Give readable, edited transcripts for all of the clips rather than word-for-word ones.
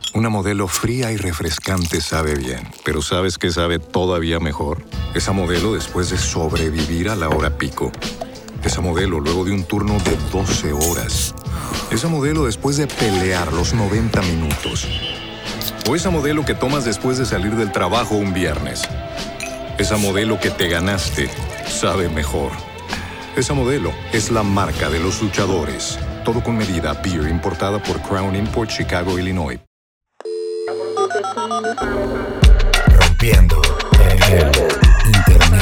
Una modelo fría y refrescante sabe bien, pero ¿sabes qué sabe todavía mejor? Esa modelo después de sobrevivir a la hora pico. Esa modelo luego de un turno de 12 horas. Esa modelo después de pelear los 90 minutos. O esa modelo que tomas después de salir del trabajo un viernes. Esa modelo que te ganaste sabe mejor. Esa modelo es la marca de los luchadores. Todo con medida. Beer importada por Crown Import, Chicago, Illinois. Rompiendo el Internet.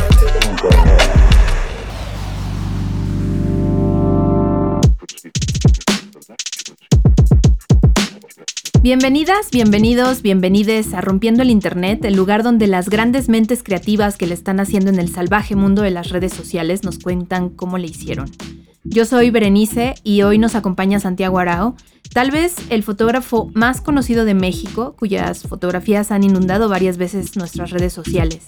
Bienvenidas, bienvenidos, bienvenides a Rompiendo el Internet, el lugar donde las grandes mentes creativas que le están haciendo en el salvaje mundo de las redes sociales nos cuentan cómo le hicieron. Yo soy Berenice y hoy nos acompaña Santiago Arao, tal vez el fotógrafo más conocido de México, cuyas fotografías han inundado varias veces nuestras redes sociales.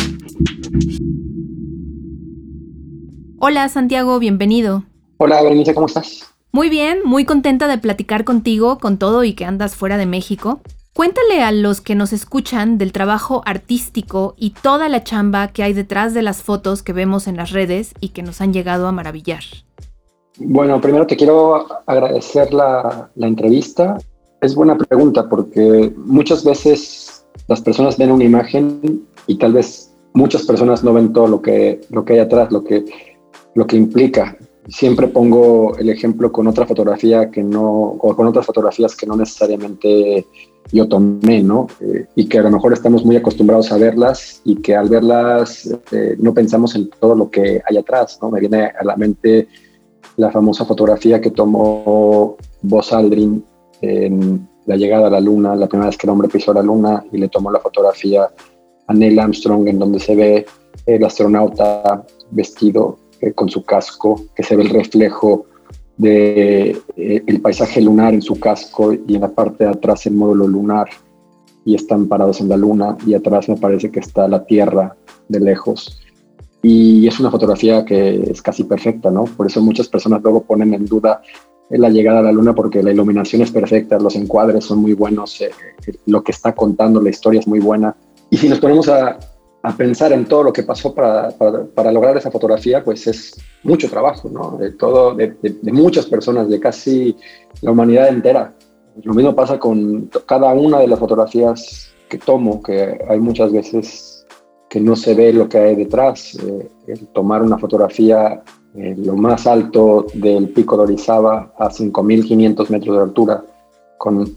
Hola Santiago, bienvenido. Hola Berenice, ¿cómo estás? Muy bien, muy contenta de platicar contigo, con todo y que andas fuera de México. Cuéntale a los que nos escuchan del trabajo artístico y toda la chamba que hay detrás de las fotos que vemos en las redes y que nos han llegado a maravillar. Bueno, primero te quiero agradecer la entrevista. Es buena pregunta porque muchas veces las personas ven una imagen y tal vez muchas personas no ven todo lo que hay atrás, lo que implica. Siempre pongo el ejemplo con otra fotografía o con otras fotografías que no necesariamente yo tomé, ¿no? Y que a lo mejor estamos muy acostumbrados a verlas y que al verlas no pensamos en todo lo que hay atrás, ¿no? Me viene a la mente la famosa fotografía que tomó Buzz Aldrin en la llegada a la Luna, la primera vez que el hombre pisó la Luna, y le tomó la fotografía a Neil Armstrong, en donde se ve el astronauta vestido con su casco, que se ve el reflejo del paisaje lunar en su casco y en la parte de atrás el módulo lunar, y están parados en la Luna, y atrás me parece que está la Tierra de lejos. Y es una fotografía que es casi perfecta, ¿no? Por eso muchas personas luego ponen en duda la llegada a la Luna, porque la iluminación es perfecta, los encuadres son muy buenos, lo que está contando la historia es muy buena. Y si nos ponemos a pensar en todo lo que pasó para lograr esa fotografía, pues es mucho trabajo, ¿no? De muchas personas, de casi la humanidad entera. Lo mismo pasa con cada una de las fotografías que tomo, que hay muchas veces que no se ve lo que hay detrás. El tomar una fotografía lo más alto del Pico de Orizaba a 5.500 metros de altura, con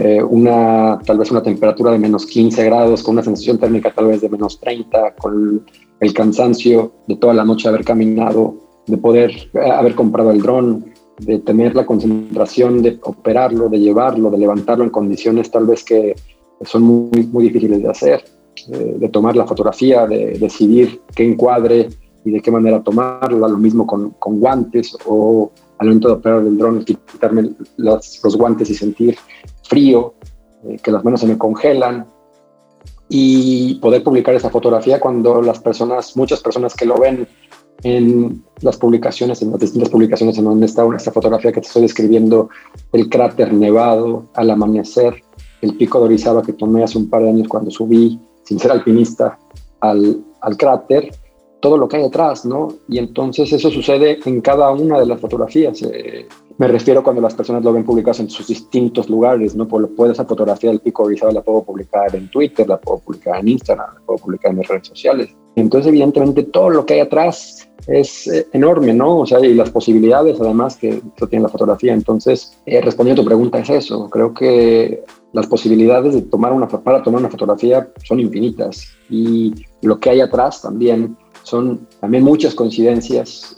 tal vez una temperatura de menos 15 grados, con una sensación térmica tal vez de menos 30, con el cansancio de toda la noche haber caminado, de poder haber comprado el dron, de tener la concentración de operarlo, de llevarlo, de levantarlo en condiciones tal vez que son muy, muy difíciles de hacer, de tomar la fotografía, de decidir qué encuadre y de qué manera tomarla, lo mismo con guantes, o al momento de operar el dron, quitarme los guantes y sentir frío, que las manos se me congelan, y poder publicar esa fotografía cuando muchas personas que lo ven en las publicaciones, en las distintas publicaciones en donde está esta fotografía que te estoy describiendo, el cráter nevado al amanecer, el Pico de Orizaba que tomé hace un par de años cuando subí, sin ser alpinista, al cráter, todo lo que hay detrás, ¿no? Y entonces eso sucede en cada una de las fotografías. Me refiero cuando las personas lo ven publicadas en sus distintos lugares, ¿no? Esa fotografía del Pico de Orizaba la puedo publicar en Twitter, la puedo publicar en Instagram, la puedo publicar en mis redes sociales. Entonces, evidentemente, todo lo que hay atrás es enorme, ¿no? O sea, y las posibilidades, además, que eso tiene la fotografía. Entonces, respondiendo a tu pregunta, es eso. Creo que las posibilidades para tomar una fotografía son infinitas, y lo que hay atrás también son muchas coincidencias,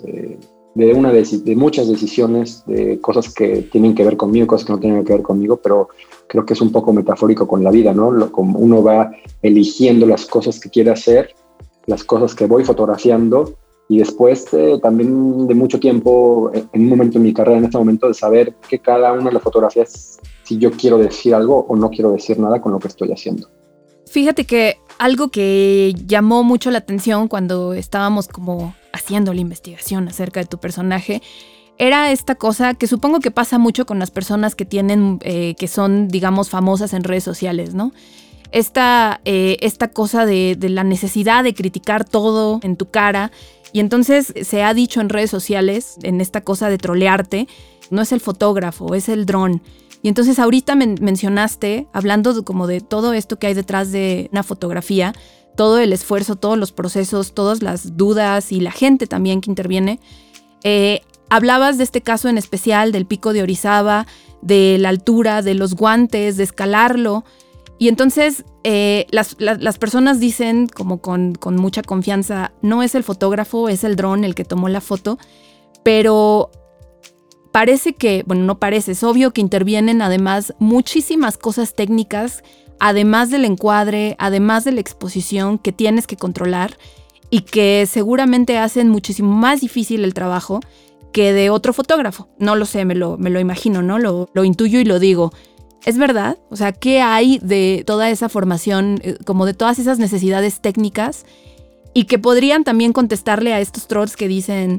de muchas decisiones, de cosas que tienen que ver conmigo, cosas que no tienen que ver conmigo, pero creo que es un poco metafórico con la vida, ¿no? Como uno va eligiendo las cosas que quiere hacer, las cosas que voy fotografiando, y después también de mucho tiempo, en un momento en mi carrera, en este momento, de saber que cada una de las fotografías, si yo quiero decir algo o no quiero decir nada con lo que estoy haciendo. Fíjate que algo que llamó mucho la atención cuando estábamos como haciendo la investigación acerca de tu personaje era esta cosa que supongo que pasa mucho con las personas que tienen, que son, digamos, famosas en redes sociales, ¿no? Esta cosa de la necesidad de criticar todo en tu cara. Y entonces se ha dicho en redes sociales, en esta cosa de trolearte, no es el fotógrafo, es el dron. Y entonces ahorita mencionaste, hablando como de todo esto que hay detrás de una fotografía, todo el esfuerzo, todos los procesos, todas las dudas y la gente también que interviene. Hablabas de este caso en especial, del Pico de Orizaba, de la altura, de los guantes, de escalarlo. Y entonces las personas dicen, como con mucha confianza, no es el fotógrafo, es el dron el que tomó la foto, pero parece que, bueno, no parece, es obvio que intervienen además muchísimas cosas técnicas, además del encuadre, además de la exposición que tienes que controlar y que seguramente hacen muchísimo más difícil el trabajo que de otro fotógrafo. No lo sé, me lo imagino, ¿no? Lo intuyo y lo digo. ¿Es verdad? O sea, ¿qué hay de toda esa formación, como de todas esas necesidades técnicas y que podrían también contestarle a estos trolls que dicen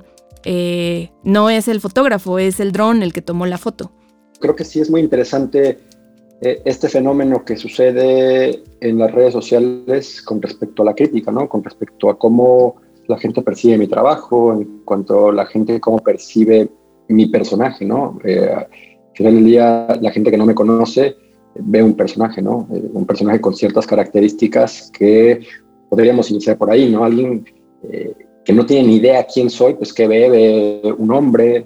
no es el fotógrafo, es el dron el que tomó la foto? Creo que sí es muy interesante este fenómeno que sucede en las redes sociales con respecto a la crítica, ¿no? Con respecto a cómo la gente percibe mi trabajo, en cuanto a la gente cómo percibe mi personaje, ¿no? Al final del día, la gente que no me conoce ve un personaje, ¿no? Un personaje con ciertas características que podríamos iniciar por ahí, ¿no? Alguien que no tiene ni idea quién soy, pues que ve un hombre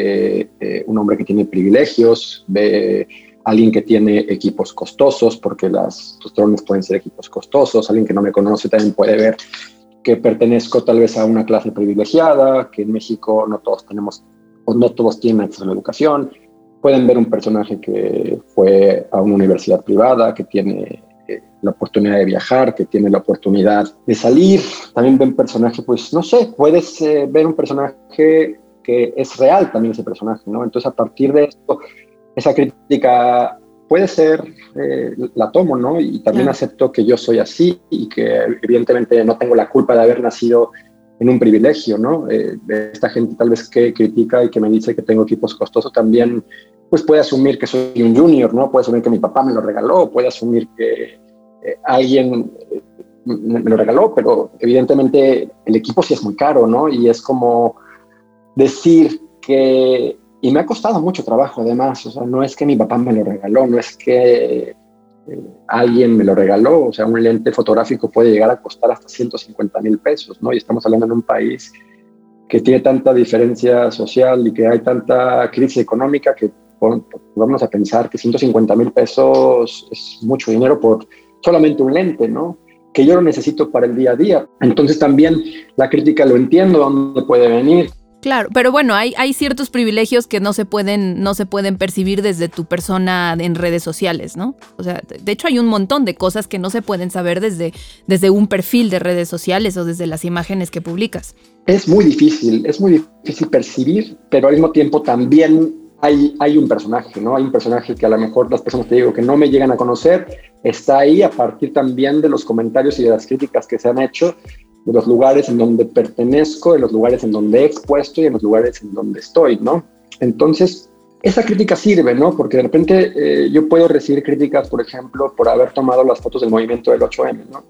que tiene privilegios, ve alguien que tiene equipos costosos, porque los drones pueden ser equipos costosos. Alguien que no me conoce también puede ver que pertenezco tal vez a una clase privilegiada, que en México no todos tenemos, o no todos tienen acceso a la educación. Pueden ver un personaje que fue a una universidad privada, que tiene la oportunidad de viajar, que tiene la oportunidad de salir. También ven personaje, pues no sé, puedes ver un personaje que es real también ese personaje, ¿no? Entonces a partir de esto, esa crítica puede ser, la tomo, ¿no? Y también acepto que yo soy así y que evidentemente no tengo la culpa de haber nacido en un privilegio, ¿no? Esta gente tal vez que critica y que me dice que tengo equipos costosos también, pues puede asumir que soy un junior, ¿no? Puede asumir que mi papá me lo regaló, puede asumir que alguien me lo regaló, pero evidentemente el equipo sí es muy caro, ¿no? Y es como decir que... Y me ha costado mucho trabajo además, o sea, no es que mi papá me lo regaló, no es que alguien me lo regaló, o sea, un lente fotográfico puede llegar a costar hasta 150,000 pesos, ¿no? Y estamos hablando en un país que tiene tanta diferencia social y que hay tanta crisis económica que vamos a pensar que 150,000 pesos es mucho dinero por solamente un lente, ¿no? Que yo lo necesito para el día a día. Entonces también la crítica lo entiendo, dónde puede venir. Claro, pero bueno, hay ciertos privilegios que no se pueden percibir desde tu persona en redes sociales, ¿no? O sea, de hecho hay un montón de cosas que no se pueden saber desde un perfil de redes sociales o desde las imágenes que publicas. Es muy difícil percibir, pero al mismo tiempo también hay un personaje, ¿no? Hay un personaje que a lo mejor las personas, te digo, que no me llegan a conocer, está ahí a partir también de los comentarios y de las críticas que se han hecho, de los lugares en donde pertenezco, de los lugares en donde he expuesto y en los lugares en donde estoy, ¿no? Entonces, esa crítica sirve, ¿no? Porque de repente yo puedo recibir críticas, por ejemplo, por haber tomado las fotos del movimiento del 8M, ¿no?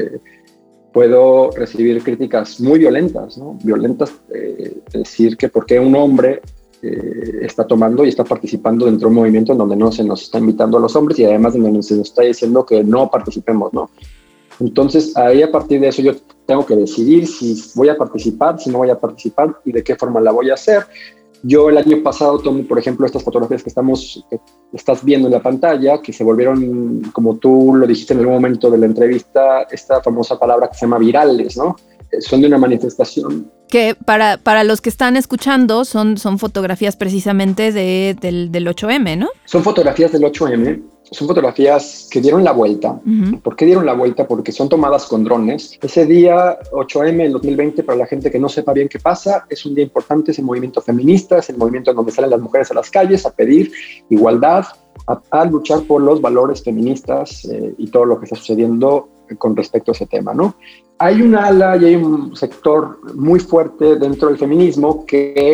Puedo recibir críticas muy violentas, ¿no? Violentas, decir que por qué un hombre está tomando y está participando dentro de un movimiento en donde no se nos está invitando a los hombres y además en donde se nos está diciendo que no participemos, ¿no? Entonces, ahí a partir de eso yo tengo que decidir si voy a participar, si no voy a participar y de qué forma la voy a hacer. Yo el año pasado tomé, por ejemplo, estas fotografías que estás viendo en la pantalla, que se volvieron, como tú lo dijiste en algún momento de la entrevista, esta famosa palabra que se llama virales, ¿no? Son de una manifestación. Que para los que están escuchando son fotografías precisamente del 8M, ¿no? Son fotografías del 8M. Son fotografías que dieron la vuelta. Uh-huh. ¿Por qué dieron la vuelta? Porque son tomadas con drones. Ese día, 8M, el 2020, para la gente que no sepa bien qué pasa, es un día importante, es el movimiento feminista, es el movimiento en donde salen las mujeres a las calles a pedir igualdad, a luchar por los valores feministas y todo lo que está sucediendo con respecto a ese tema, ¿no? Hay un ala y hay un sector muy fuerte dentro del feminismo que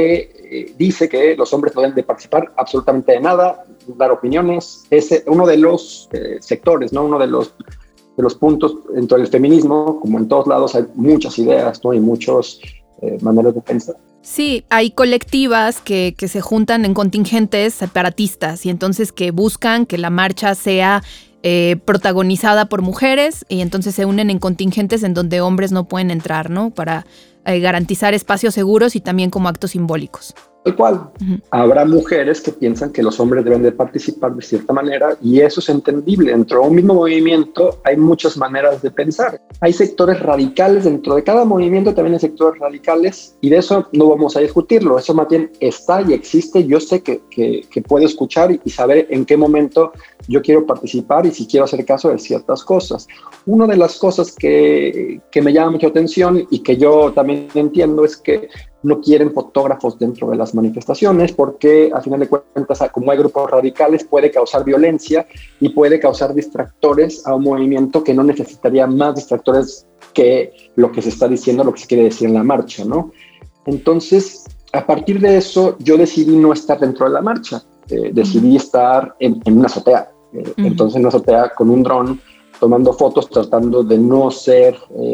dice que los hombres no deben de participar absolutamente de nada, dar opiniones. Es uno de los sectores, ¿no? Uno de los puntos dentro del feminismo, como en todos lados hay muchas ideas, ¿no? Y muchas maneras de pensar. Sí, hay colectivas que se juntan en contingentes separatistas y entonces que buscan que la marcha sea protagonizada por mujeres y entonces se unen en contingentes en donde hombres no pueden entrar, ¿no? Para garantizar espacios seguros y también como actos simbólicos. Tal cual. Uh-huh. Habrá mujeres que piensan que los hombres deben de participar de cierta manera y eso es entendible. Dentro de un mismo movimiento hay muchas maneras de pensar. Hay sectores radicales, dentro de cada movimiento también hay sectores radicales y de eso no vamos a discutirlo. Eso más bien está y existe. Yo sé que puedo escuchar y saber en qué momento yo quiero participar y si quiero hacer caso de ciertas cosas. Una de las cosas que me llama mucha atención y que yo también entiendo es que no quieren fotógrafos dentro de las manifestaciones porque a final de cuentas, como hay grupos radicales, puede causar violencia y puede causar distractores a un movimiento que no necesitaría más distractores que lo que se está diciendo, lo que se quiere decir en la marcha, ¿no? Entonces, a partir de eso, yo decidí no estar dentro de la marcha, decidí estar en una azotea. Entonces, en una azotea con un dron, tomando fotos, tratando de no ser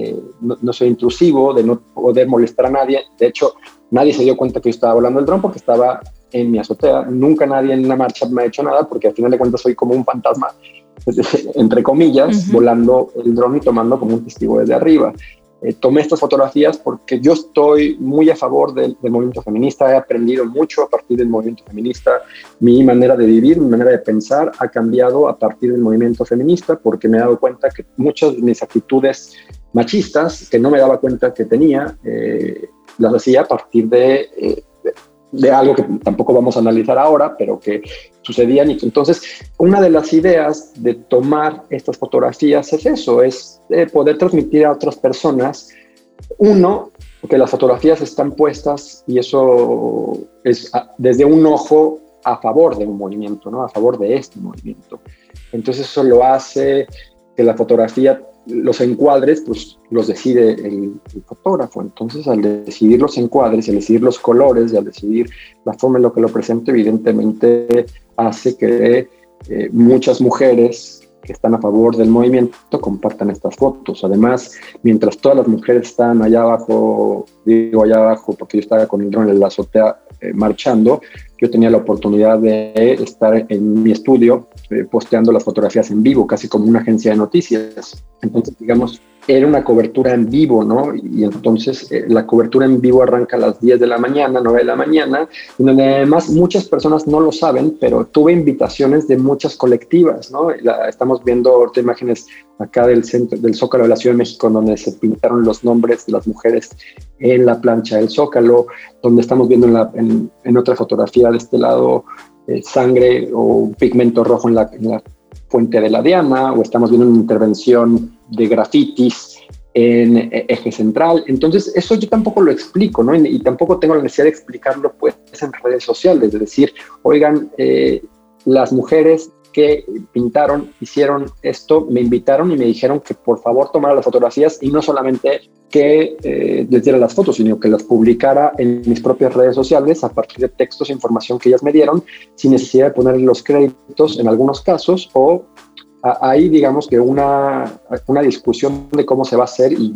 intrusivo, de no poder molestar a nadie. De hecho, nadie se dio cuenta que yo estaba volando el dron porque estaba en mi azotea. Nunca nadie en la marcha me ha hecho nada porque al final de cuentas soy como un fantasma, entre comillas, volando el dron y tomando como un testigo desde arriba. Tomé estas fotografías porque yo estoy muy a favor del movimiento feminista, he aprendido mucho a partir del movimiento feminista, mi manera de vivir, mi manera de pensar ha cambiado a partir del movimiento feminista porque me he dado cuenta que muchas de mis actitudes machistas, que no me daba cuenta que tenía, las hacía a partir de algo que tampoco vamos a analizar ahora, pero que sucedían. Y entonces, una de las ideas de tomar estas fotografías es eso, es poder transmitir a otras personas, uno, que las fotografías están puestas y eso es desde un ojo a favor de un movimiento, ¿no? A favor de este movimiento. Entonces, eso lo hace que la fotografía, los encuadres, pues los decide el fotógrafo. Entonces, al decidir los encuadres, al decidir los colores y al decidir la forma en la que lo presento, evidentemente hace que muchas mujeres que están a favor del movimiento compartan estas fotos. Además, mientras todas las mujeres están allá abajo, digo allá abajo porque yo estaba con el dron en la azotea marchando, yo tenía la oportunidad de estar en mi estudio posteando las fotografías en vivo, casi como una agencia de noticias. Entonces, digamos, era una cobertura en vivo, ¿no? Y entonces la cobertura en vivo arranca a las 10 de la mañana, 9 de la mañana, y donde además muchas personas no lo saben, pero tuve invitaciones de muchas colectivas, ¿no? Estamos viendo ahorita imágenes acá del centro, del Zócalo de la Ciudad de México, donde se pintaron los nombres de las mujeres en la plancha del Zócalo, donde estamos viendo en otra fotografía de este lado sangre o un pigmento rojo en la Fuente de la Diana, o estamos viendo una intervención de grafitis en Eje Central. Entonces, eso yo tampoco lo explico, ¿no? Y tampoco tengo la necesidad de explicarlo pues en redes sociales, de decir, oigan, las mujeres que pintaron, hicieron esto, me invitaron y me dijeron que por favor tomara las fotografías y no solamente que les diera las fotos, sino que las publicara en mis propias redes sociales a partir de textos e información que ellas me dieron, sin necesidad de poner los créditos en algunos casos, o hay, digamos, que una discusión de cómo se va a hacer, y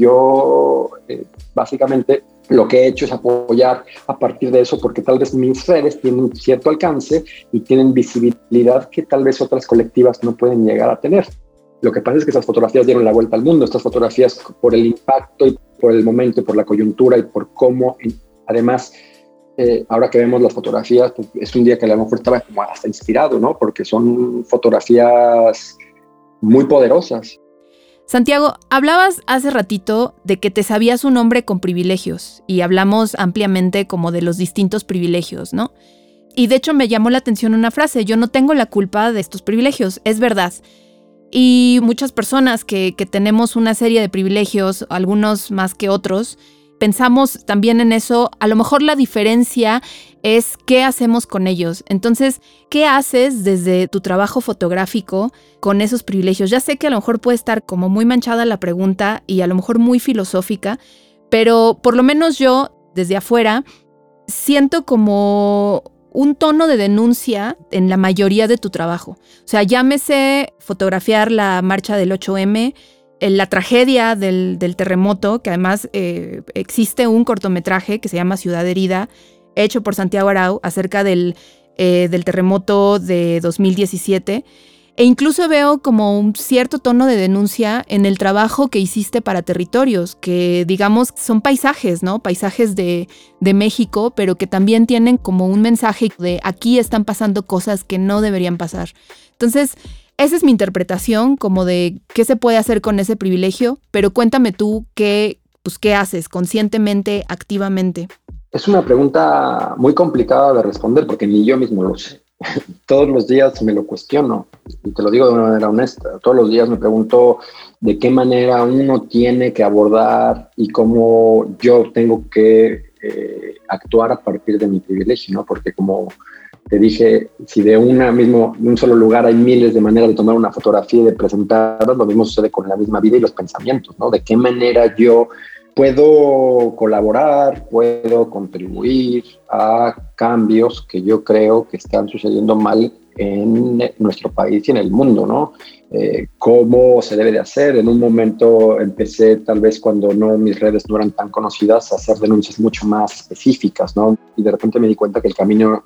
yo básicamente lo que he hecho es apoyar a partir de eso, porque tal vez mis redes tienen cierto alcance y tienen visibilidad que tal vez otras colectivas no pueden llegar a tener. Lo que pasa es que esas fotografías dieron la vuelta al mundo. Estas fotografías, por el impacto y por el momento y por la coyuntura y por cómo, además, ahora que vemos las fotografías, pues es un día que a lo mejor estaba como hasta inspirado, ¿no? Porque son fotografías muy poderosas. Santiago, hablabas hace ratito de que te sabías un hombre con privilegios y hablamos ampliamente como de los distintos privilegios, ¿no? Y de hecho me llamó la atención una frase: yo no tengo la culpa de estos privilegios, es verdad. Y muchas personas que tenemos una serie de privilegios, algunos más que otros, pensamos también en eso. A lo mejor la diferencia es qué hacemos con ellos. Entonces, ¿qué haces desde tu trabajo fotográfico con esos privilegios? Ya sé que a lo mejor puede estar como muy manchada la pregunta y a lo mejor muy filosófica, pero por lo menos yo, desde afuera, siento como un tono de denuncia en la mayoría de tu trabajo. O sea, llámese fotografiar la marcha del 8M, la tragedia del terremoto, que además existe un cortometraje que se llama Ciudad Herida, hecho por Santiago Arau, acerca del terremoto de 2017. E incluso veo como un cierto tono de denuncia en el trabajo que hiciste para Territorios, que digamos son paisajes, ¿no? Paisajes de México, pero que también tienen como un mensaje de aquí están pasando cosas que no deberían pasar. Entonces, esa es mi interpretación como de qué se puede hacer con ese privilegio, pero cuéntame tú qué haces conscientemente, activamente. Es una pregunta muy complicada de responder porque ni yo mismo lo sé. Todos los días me lo cuestiono y te lo digo de una manera honesta. Todos los días me pregunto de qué manera uno tiene que abordar y cómo yo tengo que actuar a partir de mi privilegio, ¿no? Porque como te dije, si de un solo lugar hay miles de maneras de tomar una fotografía y de presentarla, lo mismo sucede con la misma vida y los pensamientos, ¿no? De qué manera yo puedo colaborar, puedo contribuir a cambios que yo creo que están sucediendo mal en nuestro país y en el mundo, ¿no? Cómo se debe de hacer. En un momento empecé, tal vez cuando mis redes no eran tan conocidas, a hacer denuncias mucho más específicas, ¿no? Y de repente me di cuenta que el camino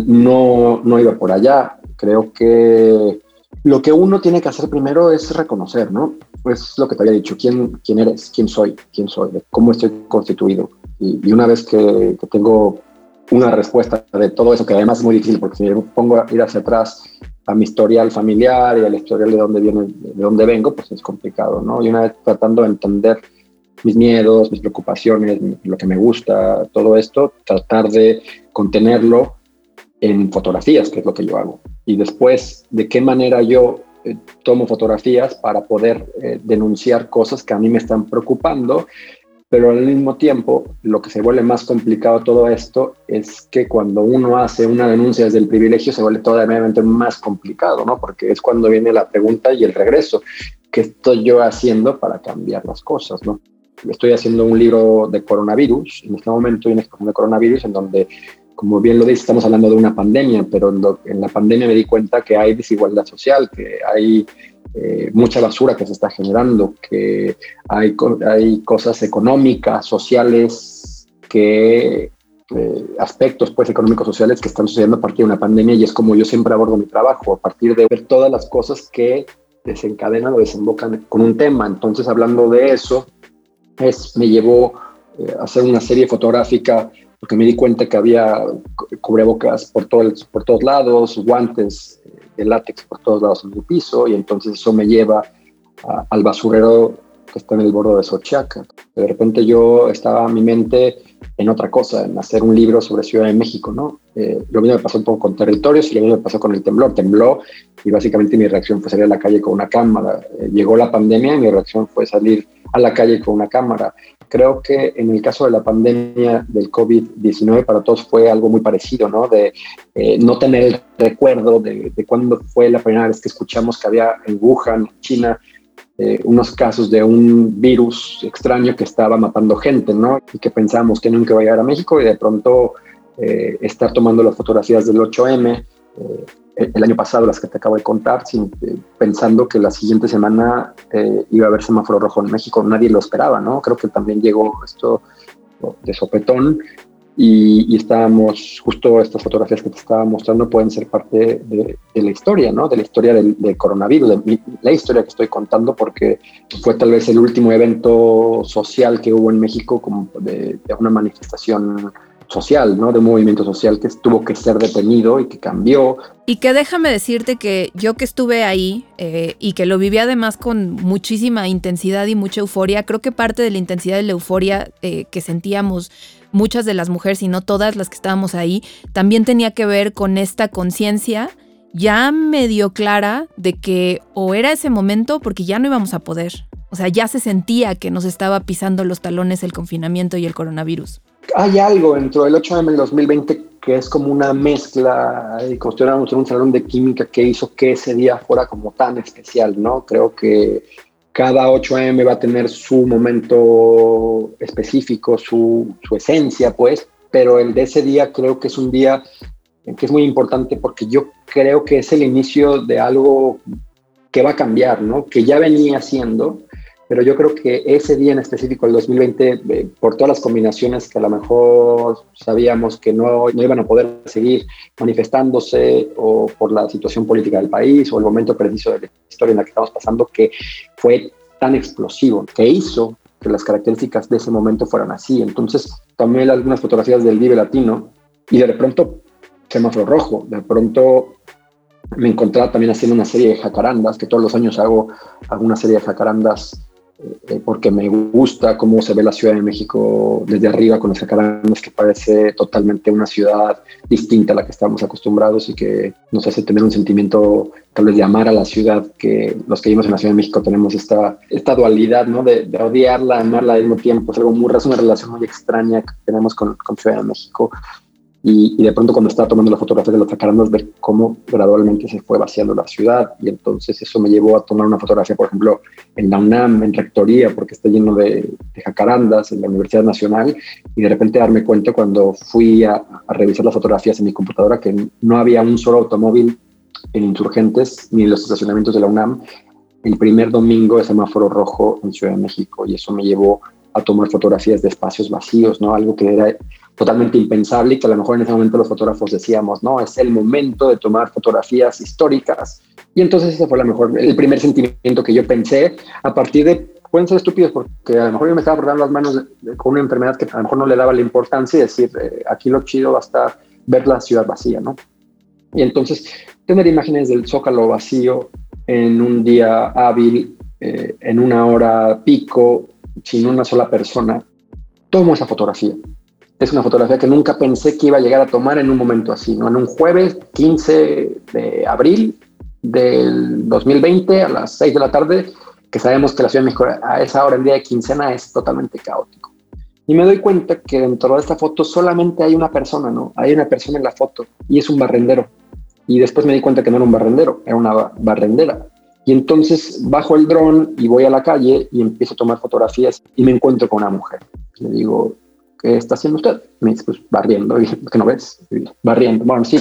no iba por allá. Creo que lo que uno tiene que hacer primero es reconocer, ¿no? Pues lo que te había dicho, quién eres, quién soy, cómo estoy constituido. Y una vez que tengo una respuesta de todo eso, que además es muy difícil, porque si me pongo a ir hacia atrás a mi historial familiar y al historial de dónde vengo, pues es complicado, ¿no? Y una vez tratando de entender mis miedos, mis preocupaciones, lo que me gusta, todo esto, tratar de contenerlo en fotografías, que es lo que yo hago. Y después, de qué manera yo tomo fotografías para poder denunciar cosas que a mí me están preocupando, pero al mismo tiempo lo que se vuelve más complicado todo esto es que cuando uno hace una denuncia desde el privilegio se vuelve todavía más complicado, ¿no? Porque es cuando viene la pregunta y el regreso. ¿Qué estoy yo haciendo para cambiar las cosas, no? Estoy haciendo un libro de coronavirus, en este momento hay una exposición de coronavirus en donde, como bien lo dice, estamos hablando de una pandemia, pero en la pandemia me di cuenta que hay desigualdad social, que hay mucha basura que se está generando, que hay cosas económicas, sociales, aspectos pues, económicos, sociales que están sucediendo a partir de una pandemia, y es como yo siempre abordo mi trabajo, a partir de ver todas las cosas que desencadenan o desembocan con un tema. Entonces, hablando de eso, me llevó a hacer una serie fotográfica porque me di cuenta que había cubrebocas por todos lados, guantes de látex por todos lados en el piso, y entonces eso me lleva al basurero que está en el borde de Xochiaca. De repente yo estaba mi mente en otra cosa, en hacer un libro sobre Ciudad de México, ¿no? Lo mismo me pasó un poco con Territorios y lo mismo me pasó con el temblor. Tembló y básicamente mi reacción fue salir a la calle con una cámara. Llegó la pandemia y mi reacción fue salir a la calle con una cámara. Creo que en el caso de la pandemia del COVID-19 para todos fue algo muy parecido, ¿no? De no tener el recuerdo de cuándo fue la primera vez que escuchamos que había en Wuhan, China, unos casos de un virus extraño que estaba matando gente, ¿no? Y que pensábamos que nunca iba a llegar a México, y de pronto estar tomando las fotografías del 8M, el año pasado, las que te acabo de contar, pensando que la siguiente semana iba a haber semáforo rojo en México. Nadie lo esperaba, ¿no? Creo que también llegó esto de sopetón, y estábamos, justo estas fotografías que te estaba mostrando pueden ser parte de la historia, ¿no? De la historia del coronavirus, la historia que estoy contando, porque fue tal vez el último evento social que hubo en México, como de una manifestación social, ¿no? De un movimiento social que tuvo que ser detenido y que cambió. Y que déjame decirte que yo que estuve ahí y que lo viví además con muchísima intensidad y mucha euforia, creo que parte de la intensidad de la euforia que sentíamos muchas de las mujeres, y no todas las que estábamos ahí, también tenía que ver con esta conciencia ya medio clara de que o era ese momento porque ya no íbamos a poder. O sea, ya se sentía que nos estaba pisando los talones el confinamiento y el coronavirus. Hay algo dentro del 8M del 2020 que es como una mezcla, y como si estuviéramos en un salón de química, que hizo que ese día fuera como tan especial, ¿no? Creo que cada 8M va a tener su momento específico, su esencia, pues, pero el de ese día creo que es un día que es muy importante porque yo creo que es el inicio de algo que va a cambiar, ¿no? Que ya venía siendo, pero yo creo que ese día en específico, el 2020, por todas las combinaciones que a lo mejor sabíamos que no iban a poder seguir manifestándose, o por la situación política del país, o el momento preciso de la historia en la que estamos pasando, que fue tan explosivo, que hizo que las características de ese momento fueran así. Entonces tomé algunas fotografías del Vive Latino y de pronto semáforo rojo, de pronto me encontraba también haciendo una serie de jacarandas, que todos los años hago una serie de jacarandas porque me gusta cómo se ve la Ciudad de México desde arriba con los jacarandas, que parece totalmente una ciudad distinta a la que estamos acostumbrados y que nos hace tener un sentimiento tal vez de amar a la ciudad, que los que vivimos en la Ciudad de México tenemos esta dualidad, ¿no? De odiarla, amarla al mismo tiempo. Es algo es una relación muy extraña que tenemos con Ciudad de México. Y de pronto cuando estaba tomando la fotografía de los jacarandas, ver cómo gradualmente se fue vaciando la ciudad, y entonces eso me llevó a tomar una fotografía, por ejemplo, en la UNAM, en Rectoría, porque está lleno de jacarandas, en la Universidad Nacional, y de repente darme cuenta cuando fui a revisar las fotografías en mi computadora que no había un solo automóvil en Insurgentes ni en los estacionamientos de la UNAM el primer domingo de semáforo rojo en Ciudad de México, y eso me llevó a tomar fotografías de espacios vacíos, ¿no? Algo que era totalmente impensable y que a lo mejor en ese momento los fotógrafos decíamos, no, es el momento de tomar fotografías históricas. Y entonces ese fue el primer sentimiento que yo pensé, a partir de, pueden ser estúpidos porque a lo mejor yo me estaba frotando las manos con una enfermedad que a lo mejor no le daba la importancia, y decir, aquí lo chido va a estar ver la ciudad vacía, ¿no? Y entonces tener imágenes del Zócalo vacío en un día hábil, en una hora pico, sin una sola persona, tomo esa fotografía. Es una fotografía que nunca pensé que iba a llegar a tomar en un momento así, ¿no? En un jueves 15 de abril del 2020 a las 6 de la tarde, que sabemos que la Ciudad de México a esa hora en día de quincena es totalmente caótico. Y me doy cuenta que dentro de esta foto solamente hay una persona, ¿no? Hay una persona en la foto y es un barrendero. Y después me di cuenta que no era un barrendero, era una barrendera. Y entonces bajo el dron y voy a la calle y empiezo a tomar fotografías y me encuentro con una mujer. Le digo, ¿qué está haciendo usted? Me dice, pues barriendo. Y, ¿qué no ves? Barriendo. Bueno, sí,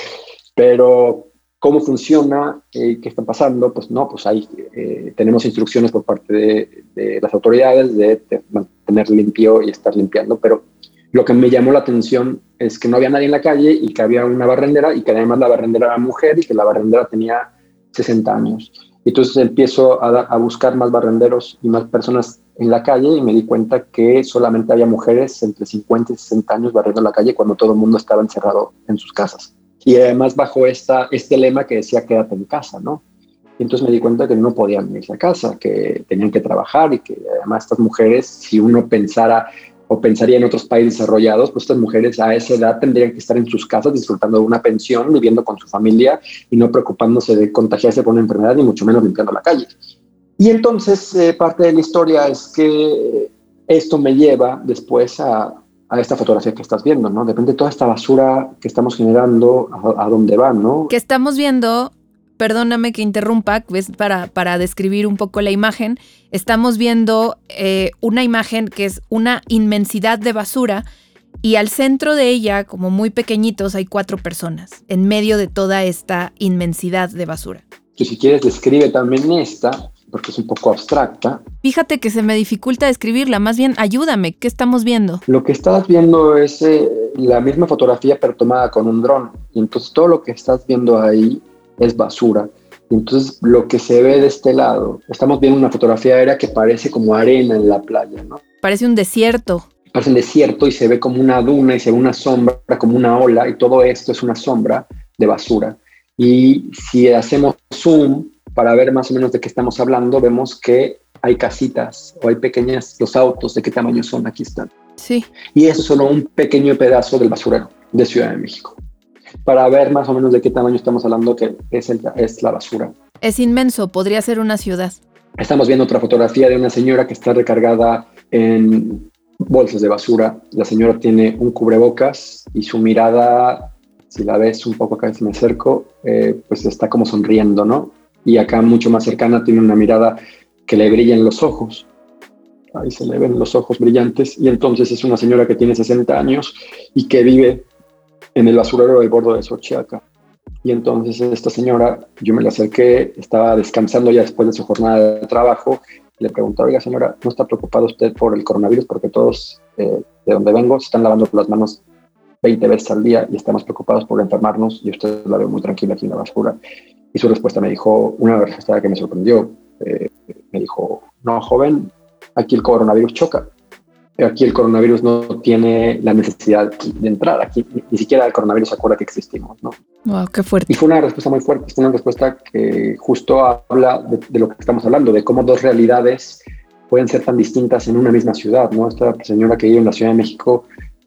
pero ¿cómo funciona? ¿Qué está pasando? Pues no, pues ahí tenemos instrucciones por parte de las autoridades de mantener limpio y estar limpiando, pero lo que me llamó la atención es que no había nadie en la calle y que había una barrendera, y que además la barrendera era mujer y que la barrendera tenía 60 años. Entonces empiezo a buscar más barrenderos y más personas en la calle, y me di cuenta que solamente había mujeres entre 50 y 60 años barriendo la calle cuando todo el mundo estaba encerrado en sus casas. Y además bajo este lema que decía quédate en casa, ¿no? Y entonces me di cuenta que no podían irse a casa, que tenían que trabajar, y que además estas mujeres, si uno pensara o pensaría en otros países desarrollados, pues estas mujeres a esa edad tendrían que estar en sus casas disfrutando de una pensión, viviendo con su familia y no preocupándose de contagiarse por una enfermedad, ni mucho menos limpiando la calle. Y entonces parte de la historia es que esto me lleva después a esta fotografía que estás viendo, ¿no? Depende de toda esta basura que estamos generando, a dónde va, ¿no? Que estamos viendo, perdóname que interrumpa, ¿ves? Para describir un poco la imagen, estamos viendo una imagen que es una inmensidad de basura, y al centro de ella, como muy pequeñitos, hay 4 personas en medio de toda esta inmensidad de basura. Que si quieres describe también esta, porque es un poco abstracta. Fíjate que se me dificulta describirla, más bien ayúdame, ¿qué estamos viendo? Lo que estás viendo es la misma fotografía pero tomada con un dron, y entonces todo lo que estás viendo ahí es basura. Y entonces lo que se ve de este lado, estamos viendo una fotografía aérea que parece como arena en la playa, ¿no? Parece un desierto. Parece un desierto y se ve como una duna y se ve una sombra, como una ola, y todo esto es una sombra de basura. Y si hacemos zoom para ver más o menos de qué estamos hablando, vemos que hay casitas o hay pequeñas, los autos, ¿de qué tamaño son? Aquí están. Sí. Y eso es solo un pequeño pedazo del basurero de Ciudad de México, para ver más o menos de qué tamaño estamos hablando, que es la basura. Es inmenso, podría ser una ciudad. Estamos viendo otra fotografía de una señora que está recargada en bolsas de basura. La señora tiene un cubrebocas y su mirada, si la ves un poco acá, si me acerco, pues está como sonriendo, ¿no? Y acá mucho más cercana tiene una mirada que le brilla en los ojos. ahí se le ven los ojos brillantes, y entonces es una señora que tiene 60 años y que vive en el basurero del bordo de Xochiaca. Y entonces esta señora, yo me la acerqué, estaba descansando ya después de su jornada de trabajo, le pregunté: oiga señora, ¿no está preocupada usted por el coronavirus? Porque todos de donde vengo se están lavando las manos 20 veces al día y estamos preocupados por enfermarnos, y usted la veo muy tranquila aquí en la basura. Y su respuesta me dijo, una respuesta que me sorprendió, me dijo: no, joven, aquí el coronavirus choca. Aquí el coronavirus no tiene la necesidad de entrar. Aquí ni siquiera el coronavirus se acuerda que existimos, ¿no? Wow, qué fuerte. Y fue una respuesta muy fuerte, fue una respuesta que justo habla de lo que estamos hablando, de cómo dos realidades pueden ser tan distintas en una misma ciudad, ¿no? Esta señora que vive en la Ciudad de México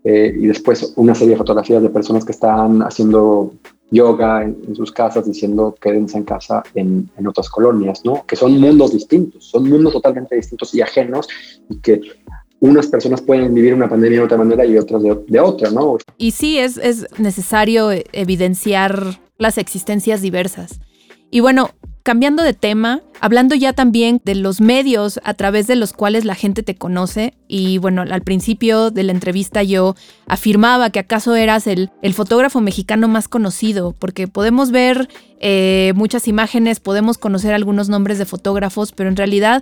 y después una serie de fotografías de personas que están haciendo yoga en sus casas diciendo quédense en casa en otras colonias, ¿no? Que son mundos distintos, son mundos totalmente distintos y ajenos, y que unas personas pueden vivir una pandemia de otra manera y otras de otra, ¿no? Y sí, es necesario evidenciar las existencias diversas. Y bueno, cambiando de tema, hablando ya también de los medios a través de los cuales la gente te conoce, y bueno, al principio de la entrevista yo afirmaba que acaso eras el fotógrafo mexicano más conocido, porque podemos ver muchas imágenes, podemos conocer algunos nombres de fotógrafos, pero en realidad,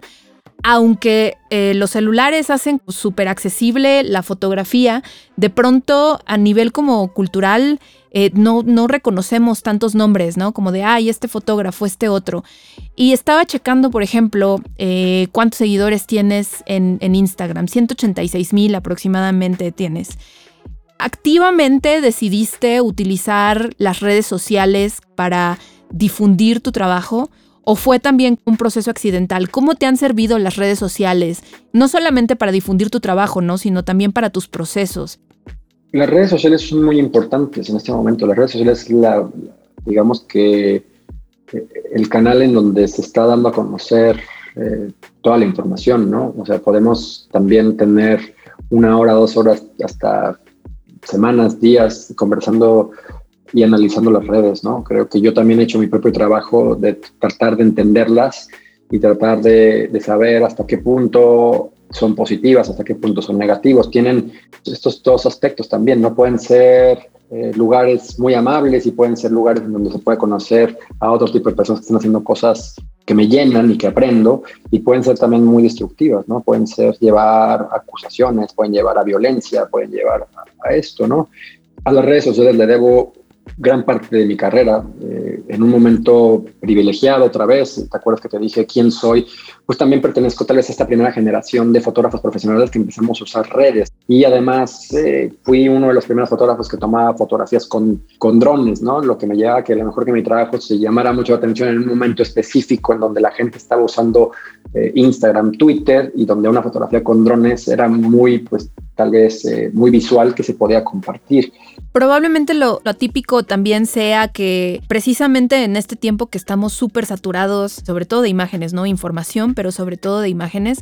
aunque los celulares hacen súper accesible la fotografía, de pronto a nivel como cultural no reconocemos tantos nombres, ¿no? Como de, ay, este fotógrafo, este otro. Y estaba checando, por ejemplo, cuántos seguidores tienes en Instagram. 186,000 aproximadamente tienes. ¿Activamente decidiste utilizar las redes sociales para difundir tu trabajo? ¿O fue también un proceso accidental? ¿Cómo te han servido las redes sociales? No solamente para difundir tu trabajo, ¿no? Sino también para tus procesos. Las redes sociales son muy importantes en este momento. Las redes sociales es digamos que el canal en donde se está dando a conocer toda la información, ¿no? O sea, podemos también tener 1 hora, 2 horas, hasta semanas, días conversando y analizando las redes, ¿no? Creo que yo también he hecho mi propio trabajo de tratar de entenderlas y tratar de saber hasta qué punto son positivas, hasta qué punto son negativos. Tienen estos dos aspectos también, ¿no? Pueden ser lugares muy amables y pueden ser lugares en donde se puede conocer a otro tipo de personas que están haciendo cosas que me llenan y que aprendo, y pueden ser también muy destructivas, ¿no? Pueden ser llevar acusaciones, pueden llevar a violencia, pueden llevar a esto, ¿no? A las redes sociales le debo gran parte de mi carrera, en un momento privilegiado otra vez. ¿Te acuerdas que te dije quién soy? Pues también pertenezco tal vez a esta primera generación de fotógrafos profesionales que empezamos a usar redes, y además fui uno de los primeros fotógrafos que tomaba fotografías con drones, ¿no? Lo que me lleva a que a lo mejor que mi trabajo se llamara mucho la atención en un momento específico en donde la gente estaba usando Instagram, Twitter, y donde una fotografía con drones era muy, pues tal vez muy visual, que se podía compartir. Probablemente lo atípico también sea que precisamente en este tiempo que estamos súper saturados, sobre todo de imágenes, ¿no? Información, pero sobre todo de imágenes.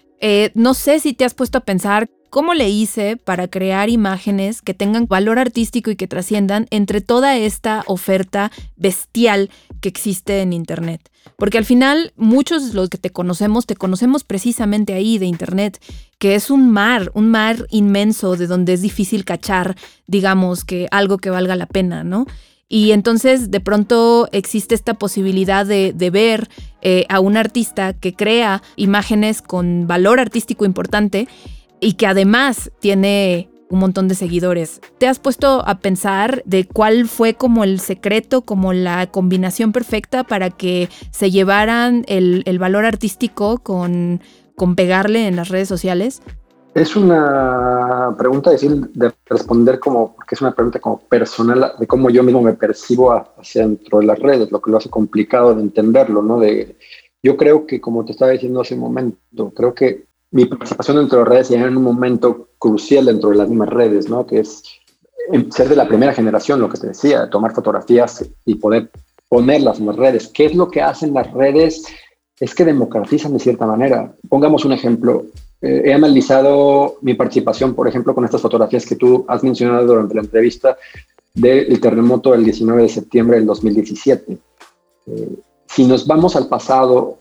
No sé si te has puesto a pensar cómo le hice para crear imágenes que tengan valor artístico y que trasciendan entre toda esta oferta bestial que existe en Internet. Porque al final, muchos de los que te conocemos precisamente ahí de Internet, que es un mar inmenso de donde es difícil cachar, digamos, que algo que valga la pena, ¿no? Y entonces de pronto existe esta posibilidad de ver a un artista que crea imágenes con valor artístico importante y que además tiene un montón de seguidores. ¿Te has puesto a pensar de cuál fue como el secreto, como la combinación perfecta para que se llevaran el valor artístico con pegarle en las redes sociales? Es una pregunta difícil de responder, porque es una pregunta como personal de cómo yo mismo me percibo hacia dentro de las redes, lo que lo hace complicado de entenderlo, ¿no? Yo creo que, como te estaba diciendo hace un momento, creo que mi participación dentro de las redes llega en un momento crucial dentro de las mismas redes, ¿no? Que es ser de la primera generación, lo que te decía, tomar fotografías y poder ponerlas en las redes. ¿Qué es lo que hacen las redes? Es que democratizan de cierta manera. Pongamos un ejemplo. He analizado mi participación, por ejemplo, con estas fotografías que tú has mencionado durante la entrevista del terremoto del 19 de septiembre del 2017. Si nos vamos al pasado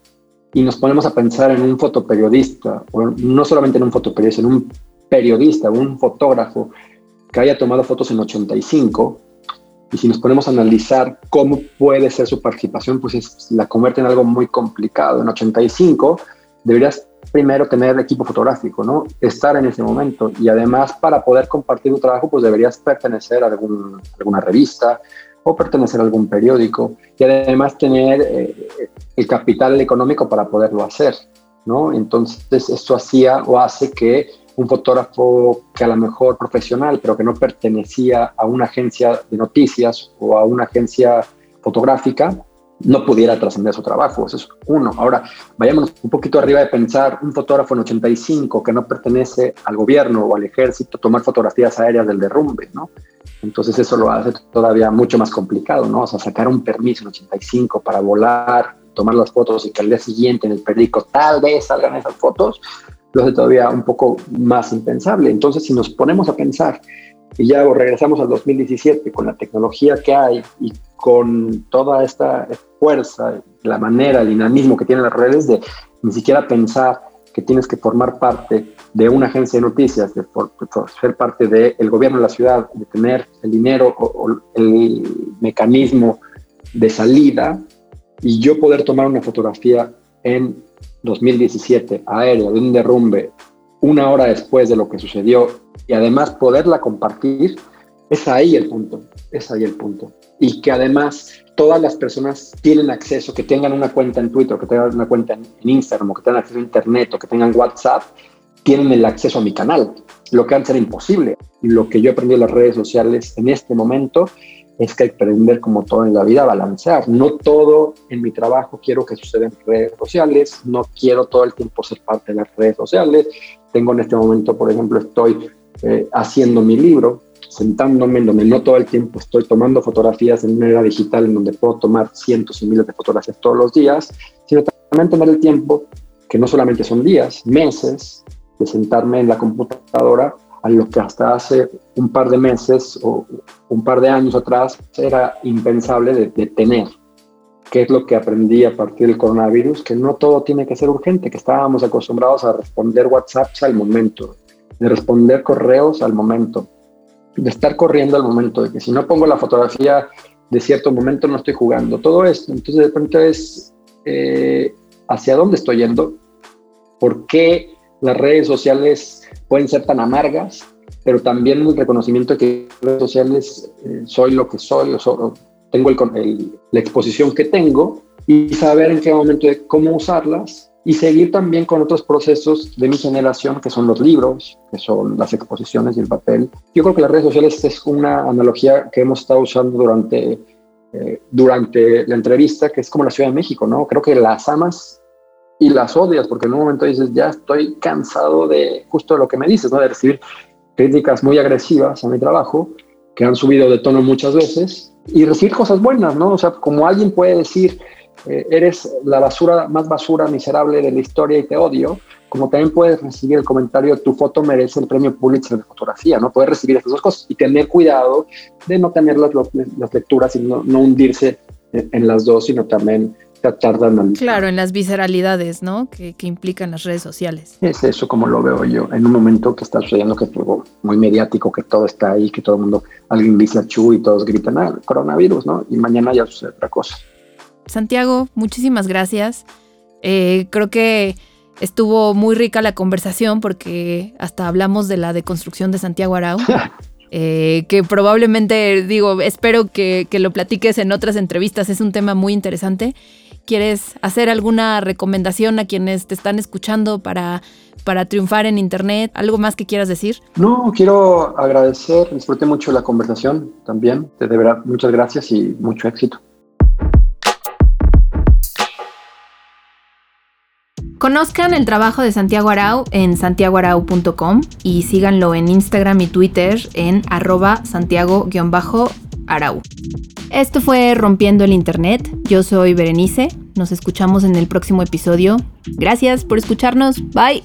y nos ponemos a pensar en un fotoperiodista, o no solamente en un fotoperiodista, en un periodista o un fotógrafo que haya tomado fotos en 85, y si nos ponemos a analizar cómo puede ser su participación, pues la convierte en algo muy complicado. En 85 deberías primero tener equipo fotográfico, ¿no? Estar en ese momento, y además para poder compartir tu trabajo, pues deberías pertenecer a alguna revista o pertenecer a algún periódico, y además tener el capital económico para poderlo hacer, ¿no? Entonces esto hacía o hace que un fotógrafo que a lo mejor profesional, pero que no pertenecía a una agencia de noticias o a una agencia fotográfica, no pudiera trascender su trabajo. Eso es uno. Ahora, vayámonos un poquito arriba de pensar, un fotógrafo en 85 que no pertenece al gobierno o al ejército, tomar fotografías aéreas del derrumbe, ¿no? Entonces eso lo hace todavía mucho más complicado, ¿no? O sea, sacar un permiso en 85 para volar, tomar las fotos y que al día siguiente en el periódico tal vez salgan esas fotos, lo hace todavía un poco más impensable. Entonces, si nos ponemos a pensar, y ya regresamos al 2017, con la tecnología que hay y con toda esta fuerza, la manera, el dinamismo que tienen las redes, de ni siquiera pensar que tienes que formar parte de una agencia de noticias, de ser parte del gobierno de la ciudad, de tener el dinero o el mecanismo de salida, y yo poder tomar una fotografía en 2017 aérea de un derrumbe una hora después de lo que sucedió, y además poderla compartir, es ahí el punto. Y que además todas las personas tienen acceso, que tengan una cuenta en Twitter, que tengan una cuenta en Instagram, o que tengan acceso a Internet, o que tengan WhatsApp, tienen el acceso a mi canal, lo que antes era imposible. Y lo que yo aprendí en las redes sociales en este momento es que hay que aprender, como todo en la vida, a balancear. No todo en mi trabajo quiero que suceda en redes sociales, no quiero todo el tiempo ser parte de las redes sociales. Tengo en este momento, por ejemplo, estoy haciendo mi libro, sentándome, en donde no todo el tiempo estoy tomando fotografías en una era digital en donde puedo tomar cientos y miles de fotografías todos los días, sino también tener el tiempo, que no solamente son días, meses, de sentarme en la computadora, a lo que hasta hace un par de meses o un par de años atrás era impensable de tener. ¿Qué es lo que aprendí a partir del coronavirus? Que no todo tiene que ser urgente, que estábamos acostumbrados a responder WhatsApps al momento, de responder correos al momento, de estar corriendo al momento, de que si no pongo la fotografía de cierto momento no estoy jugando. Todo esto, entonces de pronto es hacia dónde estoy yendo, por qué las redes sociales pueden ser tan amargas, pero también el reconocimiento de que las redes sociales soy lo que soy, tengo la exposición que tengo, y saber en qué momento de cómo usarlas, y seguir también con otros procesos de mi generación, que son los libros, que son las exposiciones y el papel. Yo creo que las redes sociales es una analogía que hemos estado usando durante la entrevista, que es como la Ciudad de México, ¿no? Creo que las amas y las odias, porque en un momento dices, ya estoy cansado de justo lo que me dices, ¿no? De recibir críticas muy agresivas a mi trabajo, que han subido de tono muchas veces, y recibir cosas buenas, ¿no? O sea, como alguien puede decir, eres la más basura miserable de la historia y te odio, como también puedes recibir el comentario, tu foto merece el premio Pulitzer de fotografía, ¿no? Puedes recibir estas dos cosas y tener cuidado de no tener las lecturas y no hundirse en las dos, sino también tratar de analizar. Claro, en las visceralidades, ¿no? Que implican las redes sociales. Es eso como lo veo yo, en un momento que está sucediendo, que es algo muy mediático, que todo está ahí, que todo el mundo, alguien dice achú y todos gritan, coronavirus, ¿no? Y mañana ya sucede otra cosa. Santiago, muchísimas gracias. Creo que estuvo muy rica la conversación porque hasta hablamos de la deconstrucción de Santiago Arau. Que probablemente, espero que lo platiques en otras entrevistas. Es un tema muy interesante. ¿Quieres hacer alguna recomendación a quienes te están escuchando para triunfar en Internet? ¿Algo más que quieras decir? No, quiero agradecer. Disfruté mucho la conversación también. De verdad, muchas gracias y mucho éxito. Conozcan el trabajo de Santiago Arau en santiagoarau.com y síganlo en Instagram y Twitter en @santiago_arau. Esto fue Rompiendo el Internet. Yo soy Berenice. Nos escuchamos en el próximo episodio. Gracias por escucharnos. Bye.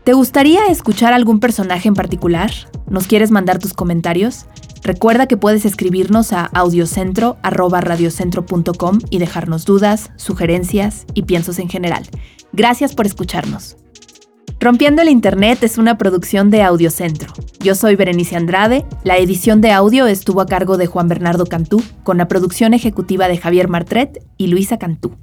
¿Te gustaría escuchar algún personaje en particular? ¿Nos quieres mandar tus comentarios? Recuerda que puedes escribirnos a audiocentro@radiocentro.com y dejarnos dudas, sugerencias y piensos en general. Gracias por escucharnos. Rompiendo el Internet es una producción de Audiocentro. Yo soy Berenice Andrade, la edición de audio estuvo a cargo de Juan Bernardo Cantú, con la producción ejecutiva de Javier Martret y Luisa Cantú.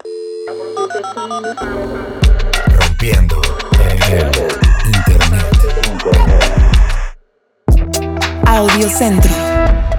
Rompiendo el Internet. Audiocentro.